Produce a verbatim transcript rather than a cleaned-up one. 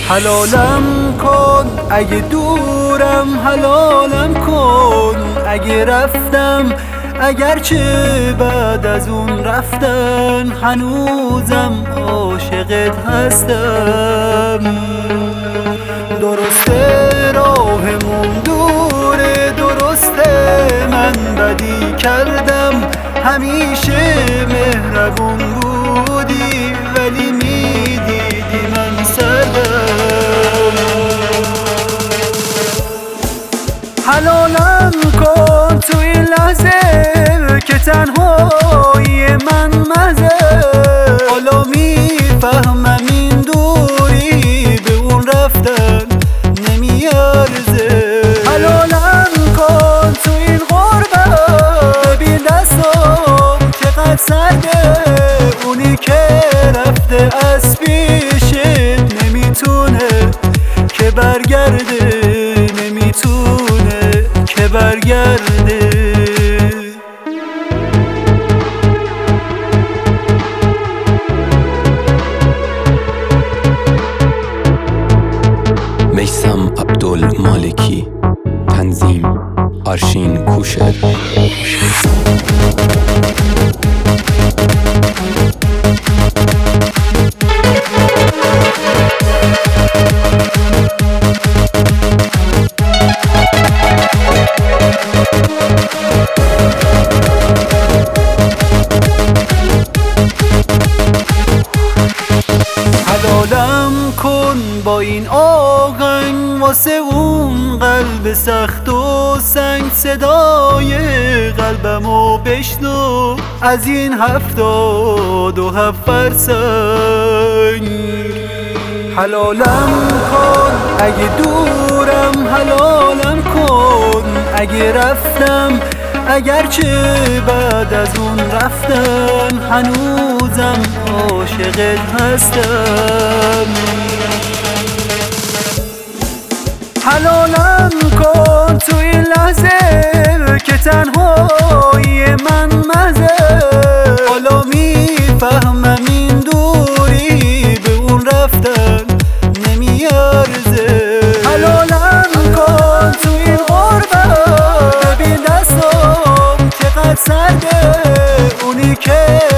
حلالم کن اگه دورم، حلالم کن اگه رفتم، اگرچه بعد از اون رفتن هنوزم عاشقت هستم. درسته راهمون دوره، درسته من بدی کردم، همیشه مهربون بودی ولی میدیدی من سردم. حلالم کن تو این لحظه که تنهایی من مزه، حالا میفهمم این دوری به اون رفتن نمیارزه. حلالم کن تو این غربت، ببین دستم چقدر سرده، اونی که رفته از پیشت نمیتونه که برگرده، نمیتونه که برگرده. میثم عبدالمالکی، تنظیم آرشین کوشر. حلالم کن با این آهنگ واسه اون قلب سخت و سنگ، صدای قلبمو بشنو از این هفتاد و هفت فرسنگ. حلالم کن اگه دورم، حلالم کن اگه رفتم، اگرچه بعد از اون رفتن هنوزم عاشقت هستم. حلالم کن تو این لحظه که تنهایی من مزه، حالا میفهمم این دوری به اون رفتن نمیارزه. حلالم کن تو این غربت، ببین دستم چقدر سرده، اونی که